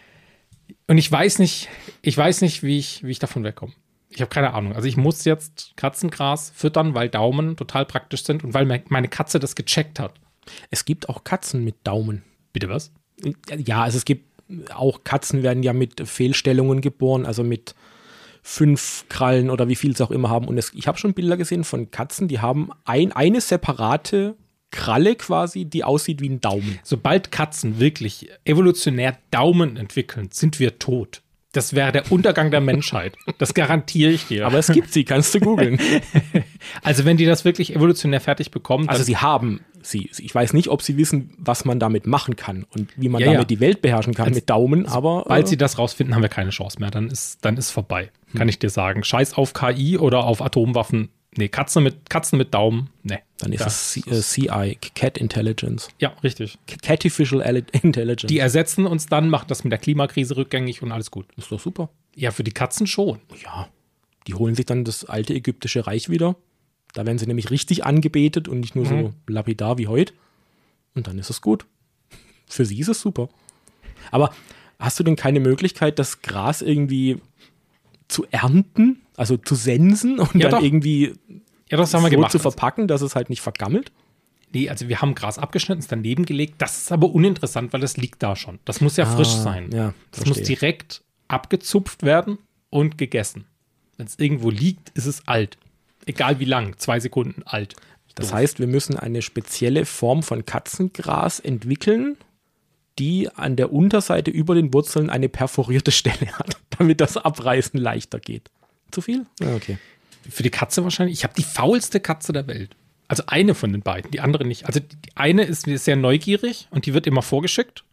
Und ich weiß nicht, ich weiß nicht, wie ich, wie ich davon wegkomme. Ich habe keine Ahnung. Also ich muss jetzt Katzengras füttern, weil Daumen total praktisch sind und weil me- meine Katze das gecheckt hat. Es gibt auch Katzen mit Daumen. Bitte was? Ja, also es gibt auch Katzen werden ja mit Fehlstellungen geboren, also mit fünf Krallen oder wie viel es auch immer haben. Und es, ich habe schon Bilder gesehen von Katzen, die haben ein, eine separate Kralle quasi, die aussieht wie ein Daumen. Sobald Katzen wirklich evolutionär Daumen entwickeln, sind wir tot. Das wäre der Untergang der Menschheit. Das garantiere ich dir. Aber es gibt sie, kannst du googeln. Also wenn die das wirklich evolutionär fertig bekommen, dann Also sie haben sie. Ich weiß nicht, ob sie wissen, was man damit machen kann und wie man Ja, damit ja. die Welt beherrschen kann Als- mit Daumen, aber Sobald äh, sie das rausfinden, haben wir keine Chance mehr. Dann ist, dann ist vorbei. Kann ich dir sagen. Scheiß auf K I oder auf Atomwaffen. Nee, Katzen mit, Katzen mit Daumen, nee. Dann ist es C- äh, C I, Cat Intelligence. Ja, richtig. Catifficial Intelligence. Die ersetzen uns dann, machen das mit der Klimakrise rückgängig und alles gut. Ist doch super. Ja, für die Katzen schon. Ja, die holen sich dann das alte ägyptische Reich wieder. Da werden sie nämlich richtig angebetet und nicht nur so Mhm. lapidar wie heute. Und dann ist es gut. Für sie ist es super. Aber hast du denn keine Möglichkeit, das Gras irgendwie zu ernten, also zu sensen und Ja, dann doch. irgendwie Ja, das haben wir so gemacht. zu verpacken, dass es halt nicht vergammelt? Nee, also wir haben Gras abgeschnitten, es daneben gelegt. Das ist aber uninteressant, weil das liegt da schon. Das muss ja Ah, frisch sein. ja, das muss verstehe. direkt abgezupft werden und gegessen. Wenn es irgendwo liegt, ist es alt. Egal wie lang, zwei Sekunden alt. Das Doof. heißt, wir müssen eine spezielle Form von Katzengras entwickeln, die an der Unterseite über den Wurzeln eine perforierte Stelle hat, damit das Abreißen leichter geht. Zu viel? Ja, okay. Für die Katze wahrscheinlich. Ich habe die faulste Katze der Welt. Also eine von den beiden, die andere nicht. Also die eine ist sehr neugierig und die wird immer vorgeschickt.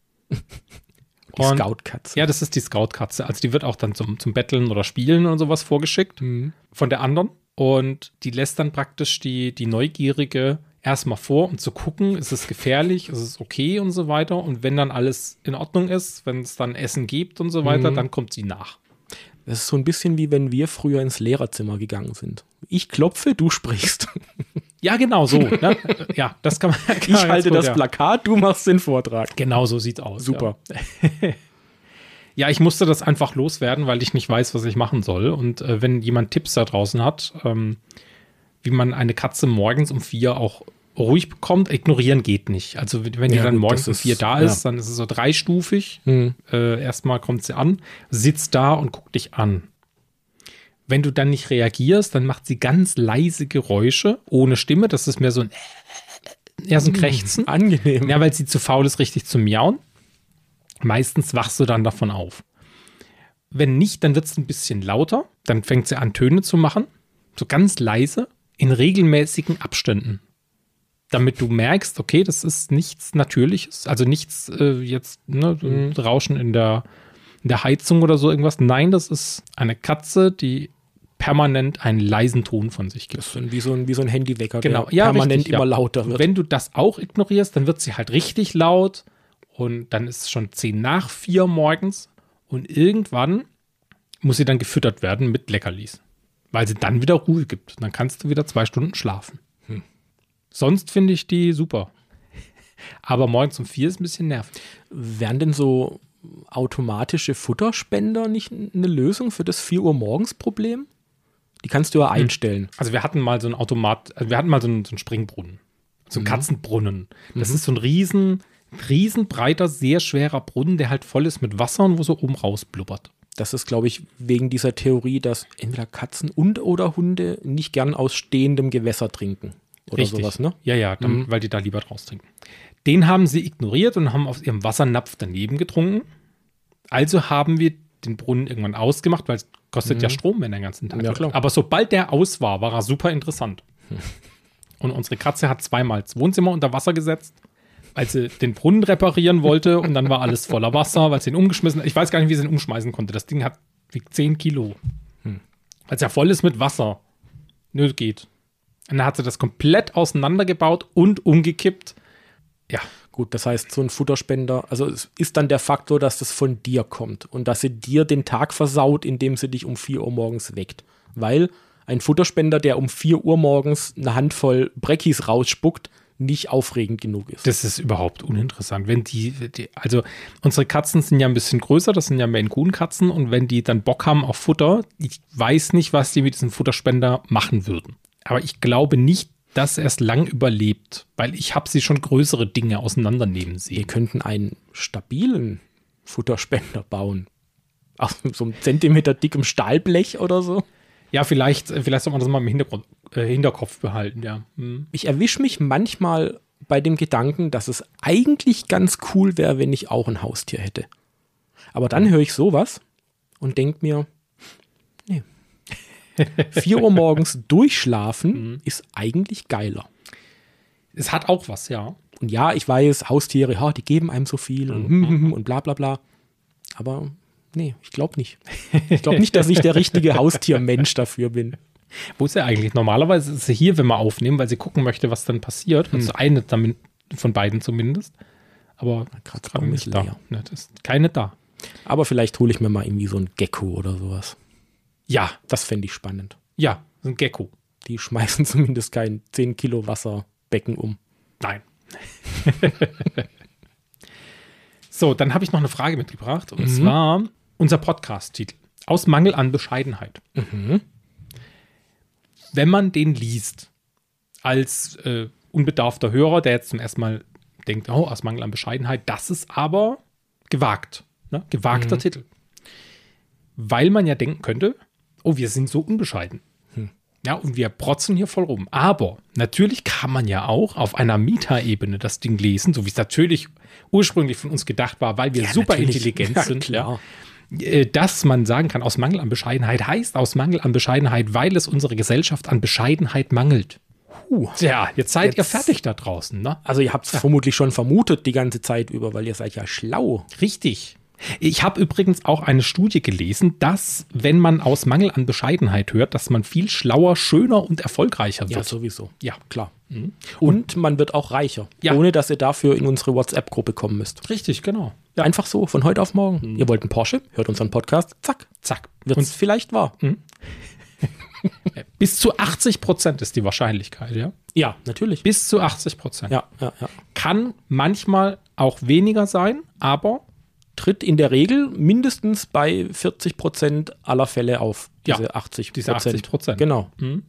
Die Und- Scout-Katze. Ja, das ist die Scout-Katze. Also die wird auch dann zum, zum Betteln oder Spielen und sowas vorgeschickt von der anderen. Und die lässt dann praktisch die, die Neugierige erstmal vor, um zu gucken, ist es gefährlich, ist es okay und so weiter. Und wenn dann alles in Ordnung ist, wenn es dann Essen gibt und so weiter, Mhm. dann kommt sie nach. Das ist so ein bisschen wie wenn wir früher ins Lehrerzimmer gegangen sind. Ich klopfe, du sprichst. Ja, genau so. Ne? Ja, das kann man. Kann Ich man ganz halte gut, das ja. Plakat, du machst den Vortrag. Genau so sieht's aus. Super. Ja. Ja, ich musste das einfach loswerden, weil ich nicht weiß, was ich machen soll. Und äh, wenn jemand Tipps da draußen hat, ähm, wie man eine Katze morgens um vier auch ruhig bekommt, ignorieren geht nicht. Also wenn die Ja, dann gut, morgens das um ist- vier da ja. ist, dann ist es so dreistufig. Hm. Äh, erstmal kommt sie an, sitzt da und guckt dich an. Wenn du dann nicht reagierst, dann macht sie ganz leise Geräusche, ohne Stimme. Das ist mehr so ein, eher so ein Krächzen. Angenehm. Ja, weil sie zu faul ist, richtig zu miauen. Meistens wachst du dann davon auf. Wenn nicht, dann wird es ein bisschen lauter. Dann fängt sie an, Töne zu machen. So ganz leise, in regelmäßigen Abständen. Damit du merkst, okay, das ist nichts Natürliches. Also nichts äh, jetzt, ne, so ein Rauschen in der, in der Heizung oder so irgendwas. Nein, das ist eine Katze, die permanent einen leisen Ton von sich gibt. Das ist wie so ein, wie so ein Handywecker, Genau, der ja, permanent richtig, immer ja. lauter wird. Wenn du das auch ignorierst, dann wird sie halt richtig laut und dann ist es schon zehn nach vier morgens und irgendwann muss sie dann gefüttert werden mit Leckerlis, weil sie dann wieder Ruhe gibt. Dann kannst du wieder zwei Stunden schlafen. Hm. Sonst finde ich die super. Aber morgens um vier ist ein bisschen nervig. Wären denn so automatische Futterspender nicht eine Lösung für das vier Uhr morgens Problem? Die kannst du ja einstellen. Also wir hatten mal so einen Automat, also wir hatten mal so einen, so einen Springbrunnen, so einen Mhm. Katzenbrunnen. Das ist so ein riesen, riesen breiter, sehr schwerer Brunnen, der halt voll ist mit Wasser und wo so oben raus blubbert. Das ist, glaube ich, wegen dieser Theorie, dass entweder Katzen und oder Hunde nicht gern aus stehendem Gewässer trinken. Oder sowas, ne? Ja, ja, dann, weil die da lieber draus trinken. Den haben sie ignoriert und haben aus ihrem Wassernapf daneben getrunken. Also haben wir den Brunnen irgendwann ausgemacht, weil es kostet ja Strom, wenn der den ganzen Tag Ja, läuft. klar. Aber sobald der aus war, war er super interessant. Und unsere Katze hat zweimal das Wohnzimmer unter Wasser gesetzt, weil sie den Brunnen reparieren wollte und dann war alles voller Wasser, weil sie ihn umgeschmissen hat. Ich weiß gar nicht, wie sie ihn umschmeißen konnte. Das Ding hat wiegt zehn Kilo. Weil es ja voll ist mit Wasser. Nö, geht. Und dann hat sie das komplett auseinandergebaut und umgekippt. Ja, Gut, das heißt, so ein Futterspender, also es ist dann der Faktor, dass das von dir kommt und dass sie dir den Tag versaut, indem sie dich um vier Uhr morgens weckt. Weil ein Futterspender, der um vier Uhr morgens eine Handvoll Breckis rausspuckt, nicht aufregend genug ist. das ist überhaupt uninteressant. Wenn die, die, also unsere Katzen sind ja ein bisschen größer, das sind ja Maine Coon Katzen und wenn die dann Bock haben auf Futter, ich weiß nicht, was die mit diesem Futterspender machen würden. Aber ich glaube nicht, dass er es lang überlebt, weil ich habe sie schon größere Dinge auseinandernehmen Wir sehen. könnten einen stabilen Futterspender bauen. Aus so einem Zentimeter dickem Stahlblech oder so. Ja, vielleicht, vielleicht soll man das mal im Hintergrund, äh, Hinterkopf behalten, ja. Hm. Ich erwische mich manchmal bei dem Gedanken, dass es eigentlich ganz cool wäre, wenn ich auch ein Haustier hätte. Aber dann höre ich sowas und denke mir, nee. vier Uhr morgens durchschlafen ist eigentlich geiler. Es hat auch was, ja. Und ja, ich weiß, Haustiere, ja, die geben einem so viel und, hm, hm, hm und bla bla bla. Aber nee, ich glaube nicht. Ich glaube nicht, dass ich der richtige Haustiermensch dafür bin. Wo ist er eigentlich? Normalerweise ist er hier, wenn wir aufnehmen, weil sie gucken möchte, was dann passiert. Also eine damit, von beiden zumindest. Aber gerade nicht da. Ne, das ist keine da. Aber vielleicht hole ich mir mal irgendwie so ein Gecko oder sowas. Ja. Das fände ich spannend. Ja, so ein Gecko. Die schmeißen zumindest kein zehn Kilo Wasserbecken um. Nein. So, dann habe ich noch eine Frage mitgebracht. Und mhm. zwar unser Podcast-Titel. Aus Mangel an Bescheidenheit. Mhm. Wenn man den liest, als äh, unbedarfter Hörer, der jetzt zum ersten Mal denkt, oh, aus Mangel an Bescheidenheit, das ist aber gewagt. Ne? Gewagter mhm. Titel. Weil man ja denken könnte, oh, wir sind so unbescheiden. Hm. Ja, und wir protzen hier voll rum. Aber natürlich kann man ja auch auf einer Meta-Ebene das Ding lesen, so wie es natürlich ursprünglich von uns gedacht war, weil wir ja, super natürlich. intelligent ja, sind. Klar. Ja, dass man sagen kann, aus Mangel an Bescheidenheit heißt aus Mangel an Bescheidenheit, weil es unsere Gesellschaft an Bescheidenheit mangelt. Puh. Tja, jetzt seid jetzt, ihr fertig da draußen, ne? Also ihr habt es ja. vermutlich schon vermutet die ganze Zeit über, weil ihr seid ja schlau. Richtig. Ich habe übrigens auch eine Studie gelesen, dass, wenn man aus Mangel an Bescheidenheit hört, dass man viel schlauer, schöner und erfolgreicher wird. Ja, sowieso. Ja, klar. Mhm. Und, und man wird auch reicher, ja. ohne dass ihr dafür in unsere WhatsApp-Gruppe kommen müsst. Richtig, genau. Ja. Einfach so, von heute auf morgen. Mhm. Ihr wollt einen Porsche, hört unseren Podcast, zack, zack. Wird es vielleicht wahr. Mhm. Bis zu achtzig Prozent ist die Wahrscheinlichkeit, ja? Ja, natürlich. Bis zu achtzig Prozent. Ja, ja, ja. Kann manchmal auch weniger sein, aber tritt in der Regel mindestens bei vierzig Prozent aller Fälle auf. Diese ja, achtzig Prozent. Diese achtzig Prozent. Genau. Mhm.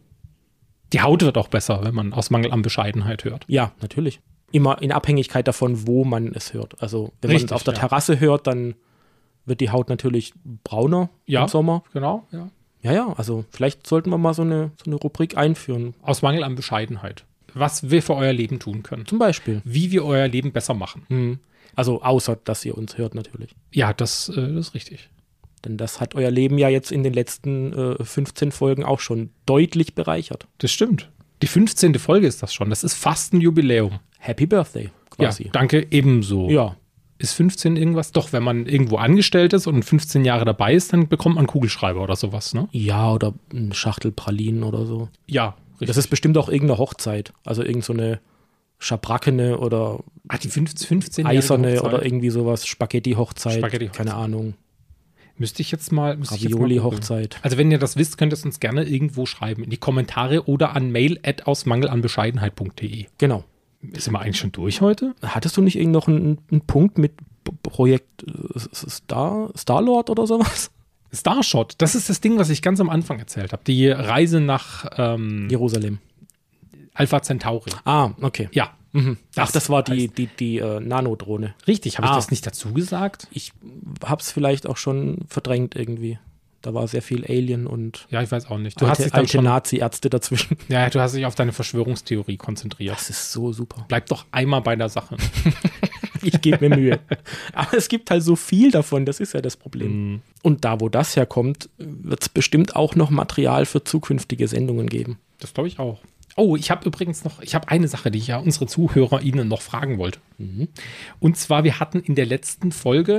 Die Haut wird auch besser, wenn man aus Mangel an Bescheidenheit hört. Ja, natürlich. Immer in Abhängigkeit davon, wo man es hört. Also wenn Richtig, man es auf der ja. Terrasse hört, dann wird die Haut natürlich brauner ja, im Sommer. Genau, ja. Ja, ja, also vielleicht sollten wir mal so eine, so eine Rubrik einführen. Aus Mangel an Bescheidenheit. Was wir für euer Leben tun können. Zum Beispiel. Wie wir euer Leben besser machen. Mhm. Also außer, dass ihr uns hört natürlich. Ja, das, äh, das ist richtig. Denn das hat euer Leben ja jetzt in den letzten äh, fünfzehn Folgen auch schon deutlich bereichert. Das stimmt. Die fünfzehnte Folge ist das schon. Das ist fast ein Jubiläum. Happy Birthday quasi. Ja, danke, ebenso. Ja. Ist fünfzehn irgendwas? Doch, wenn man irgendwo angestellt ist und fünfzehn Jahre dabei ist, dann bekommt man einen Kugelschreiber oder sowas, ne? Ja, oder eine Schachtel Pralinen oder so. Ja, richtig. Das ist bestimmt auch irgendeine Hochzeit. Also irgend so eine Schabrackene oder Ach, die fünfzehn eiserne oder irgendwie sowas, Spaghetti-Hochzeit, Spaghetti-Hochzeit. keine Ahnung. Müsste ich jetzt mal Ravioli-Hochzeit. Also wenn ihr das wisst, könnt ihr es uns gerne irgendwo schreiben, in die Kommentare oder an mail at ausmangelanbescheidenheit punkt de. Genau. Sind wir eigentlich schon durch heute? Hattest du nicht irgend noch einen, einen Punkt mit Projekt Star, Star-Lord oder sowas? Starshot, das ist das Ding, was ich ganz am Anfang erzählt habe. Die Reise nach ähm, Jerusalem. Alpha Centauri. Ah, okay. Ja. Mhm. Das Ach, das war die, die, die äh, Nanodrohne. Richtig, habe ah. ich das nicht dazu gesagt? Ich habe es vielleicht auch schon verdrängt irgendwie. Da war sehr viel Alien und ja, ich weiß auch nicht. Du alte, hast dich dann alte schon, Nazi-Ärzte dazwischen. Ja, du hast dich auf deine Verschwörungstheorie konzentriert. Das ist so super. Bleib doch einmal bei der Sache. Ich gebe mir Mühe. Aber es gibt halt so viel davon, das ist ja das Problem. Mm. Und da, wo das herkommt, wird es bestimmt auch noch Material für zukünftige Sendungen geben. Das glaube ich auch. Oh, ich habe übrigens noch, ich habe eine Sache, die ich ja unsere Zuhörer Ihnen noch fragen wollte. Mhm. Und zwar, wir hatten in der letzten Folge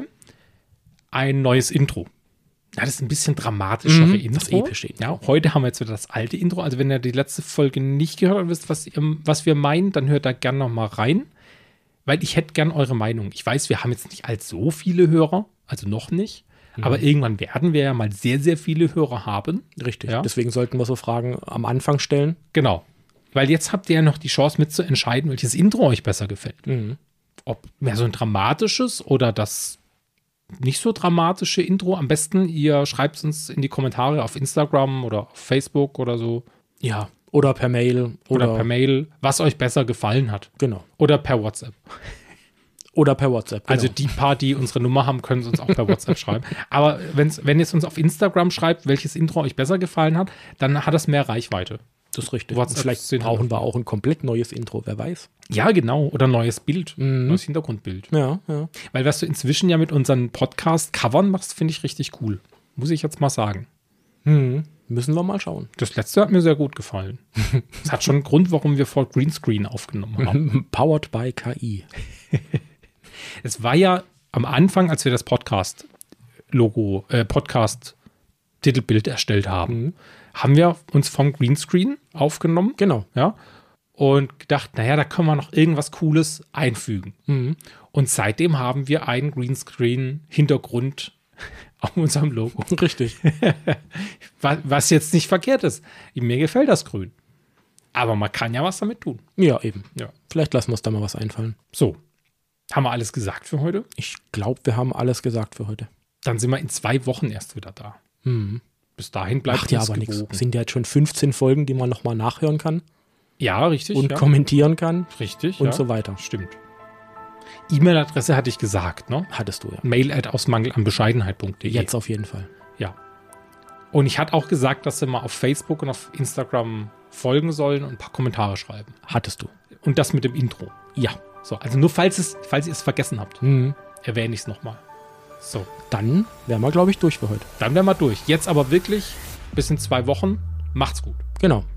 ein neues Intro. Ja, das ist ein bisschen dramatischere mhm, Intro. Das epische Intro. Ja, heute haben wir jetzt wieder das alte Intro. Also wenn ihr die letzte Folge nicht gehört habt, wisst, was, was wir meinen, dann hört da gerne noch mal rein. Weil ich hätte gern eure Meinung. Ich weiß, wir haben jetzt nicht allzu viele Hörer, also noch nicht. Mhm. Aber irgendwann werden wir ja mal sehr, sehr viele Hörer haben. Richtig. Ja? Deswegen sollten wir so Fragen am Anfang stellen. Genau. Weil jetzt habt ihr ja noch die Chance mitzuentscheiden, welches Intro euch besser gefällt. Mhm. Ob mehr so ein dramatisches oder das nicht so dramatische Intro. Am besten, ihr schreibt es uns in die Kommentare auf Instagram oder auf Facebook oder so. Ja, oder per Mail. Oder, oder per Mail, was euch besser gefallen hat. Genau. Oder per WhatsApp. Oder per WhatsApp. Genau. Also die paar, die unsere Nummer haben, können es uns auch per WhatsApp schreiben. Aber wenn's, wenn ihr es uns auf Instagram schreibt, welches Intro euch besser gefallen hat, dann hat es mehr Reichweite. Das ist richtig. WhatsApp vielleicht brauchen wir auch ein komplett neues Intro, wer weiß. Ja, genau. Oder neues Bild. Mhm. Neues Hintergrundbild. Ja, ja. Weil was du inzwischen ja mit unseren Podcast-Covern machst, finde ich richtig cool. Muss ich jetzt mal sagen. Mhm. Müssen wir mal schauen. Das letzte hat mir sehr gut gefallen. Das hat schon einen Grund, warum wir vor Greenscreen aufgenommen haben. Powered by K I. Es war ja am Anfang, als wir das Podcast-Logo, äh, Podcast-Titelbild erstellt haben, mhm. haben wir uns vom Greenscreen aufgenommen. Genau. Ja. Und gedacht, naja, da können wir noch irgendwas Cooles einfügen. Mhm. Und seitdem haben wir einen Greenscreen-Hintergrund auf unserem Logo. Richtig. Was jetzt nicht verkehrt ist. Mir gefällt das Grün. Aber man kann ja was damit tun. Ja, eben. Ja. Vielleicht lassen wir uns da mal was einfallen. So. Haben wir alles gesagt für heute? Ich glaube, wir haben alles gesagt für heute. Dann sind wir in zwei Wochen erst wieder da. Mhm. Bis dahin bleibt Macht ja uns aber gewogen. nichts. Sind ja jetzt schon fünfzehn Folgen, die man nochmal nachhören kann Ja, richtig. und ja. kommentieren kann Richtig. und ja. so weiter. Stimmt. E-Mail-Adresse hatte ich gesagt, ne? Hattest du ja. Mail at ausmangel an bescheidenheit punkt de. Jetzt auf jeden Fall. Ja. Und ich hatte auch gesagt, dass sie mal auf Facebook und auf Instagram folgen sollen und ein paar Kommentare schreiben. Hattest du. Und das mit dem Intro. Ja. So, also nur falls, es, falls ihr es vergessen habt, Mhm. erwähne ich es nochmal. So, Dann wären wir, glaube ich, durch für heute. dann wären wir durch. Jetzt aber wirklich bis in zwei Wochen. Macht's gut. Genau.